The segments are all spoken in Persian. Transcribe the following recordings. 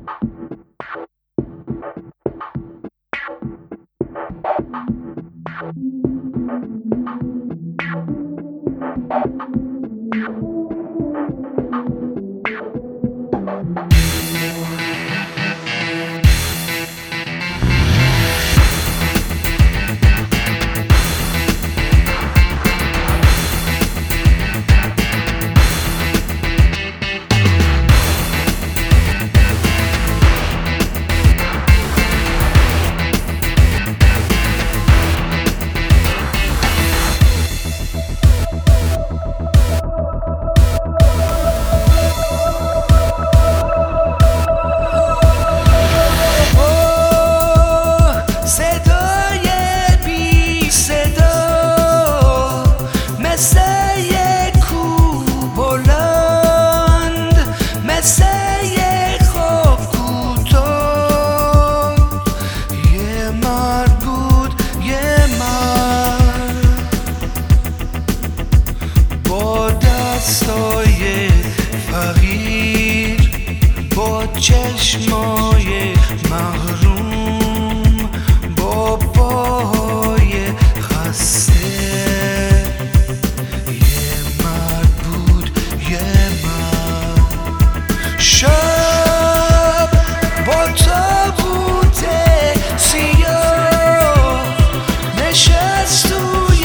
چشمای محروم با پاهای خسته یه مرد بود یه مرد شب با تابوت سیاه نشست توی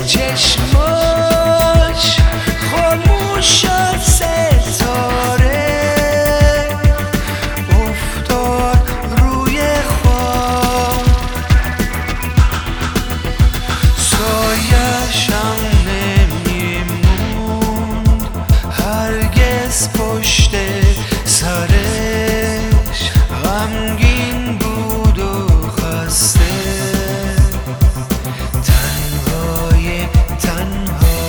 چشماش خاموش شد ستاره پشت سرش غمگین بود و خسته تنهای تنها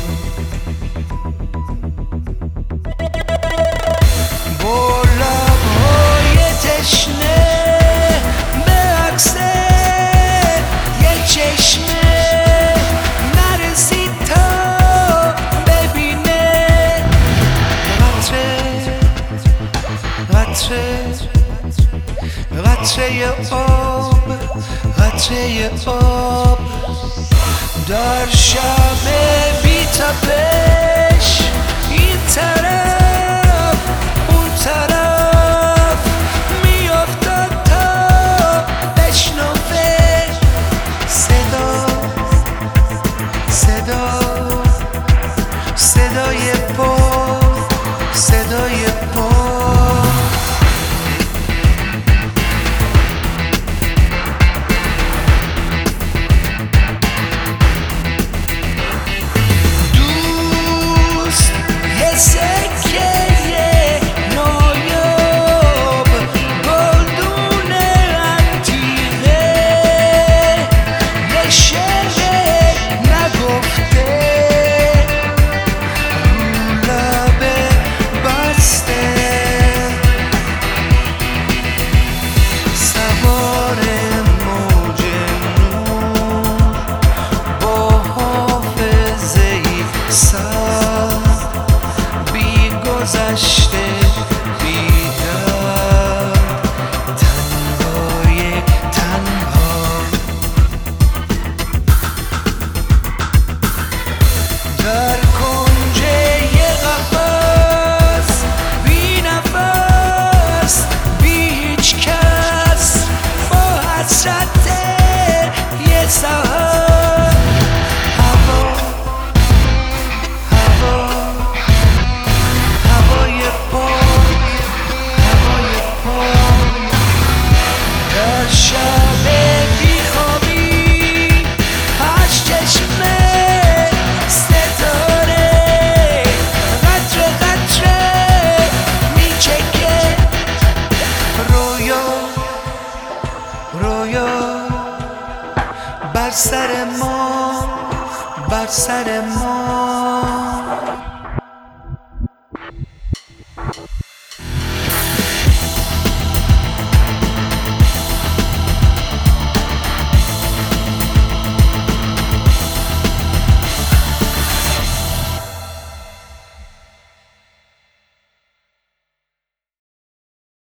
با لبهای تشنه به عکس یه چشمه نرسید تا ببینه قطره آب قطره آب در شب بی تپش این طرف اون طرف میافتاد تا بشنوه صدای پا صدای پا در کنج یه قفس بی نفس بی هیچ کس با حسرت یه ساعت هوای پاک در شب بیخوابی هشت چشمه بر سر ما